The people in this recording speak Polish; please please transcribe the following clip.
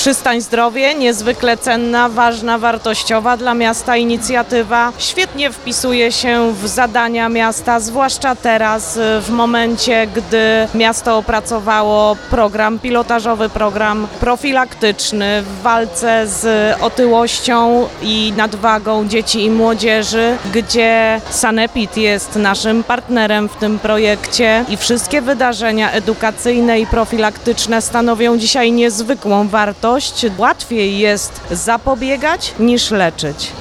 Przystań Zdrowie, niezwykle cenna, ważna, wartościowa dla miasta inicjatywa. Świetnie wpisuje się w zadania miasta, zwłaszcza teraz, w momencie, gdy miasto opracowało program pilotażowy, program profilaktyczny w walce z otyłością i nadwagą dzieci i młodzieży, gdzie Sanepid jest naszym partnerem w tym projekcie i wszystkie wydarzenia edukacyjne i profilaktyczne stanowią dzisiaj niezwykłą wartość. Łatwiej jest zapobiegać niż leczyć.